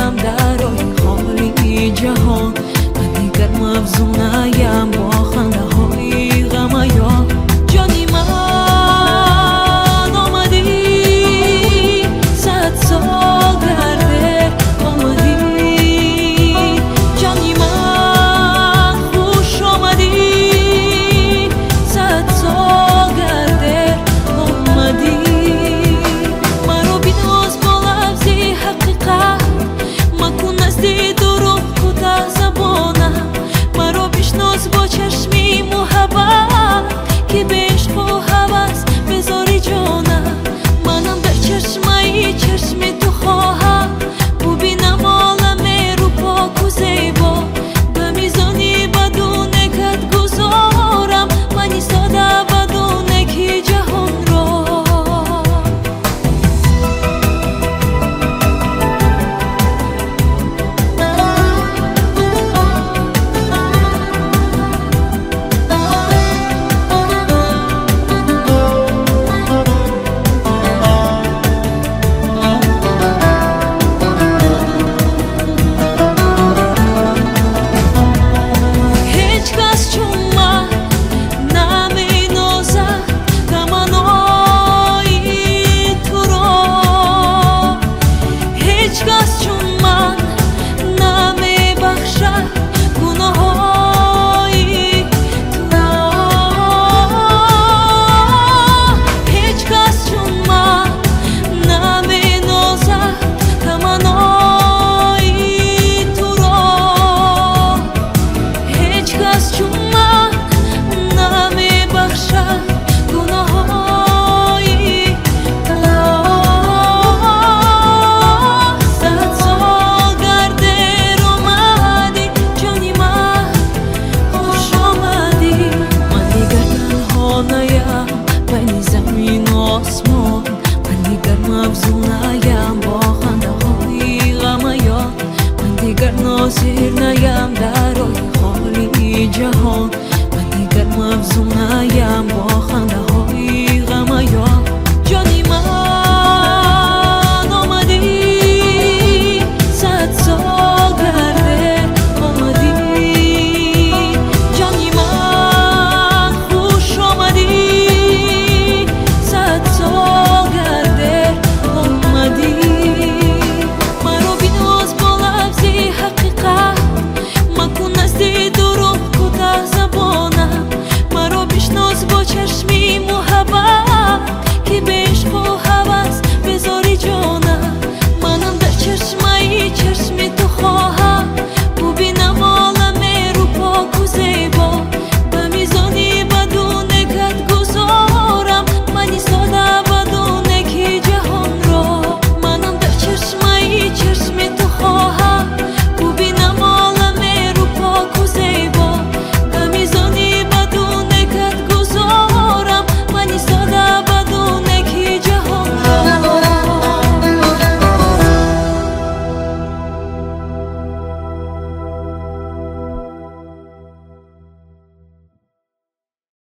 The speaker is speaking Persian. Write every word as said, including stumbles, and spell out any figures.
نیم در روی خالی جهان، من دیگر مفزون نیم با خنده های غم یا جانی من آمدی صد سال گرده آمدی، جانی من خوش آمدی صد سال گرده آمدی. مرا بیناز با لفظی حقیقت مکن نزدی دروغ کوتاه زبانم، مرا بشناس با چشمی محبت که به عشق و هوس بذاری جانم. منم در چشمای چشم تو خواهم ببینم عالم رو پاک و زیبا، به میزانی بدون کت گذارم من ایستاده بدون کی جهان را. مفزونایم با خنده های غم یا من دیگر ناظر نیم در روی خالی جهان، من دیگر مفزونایم با خنده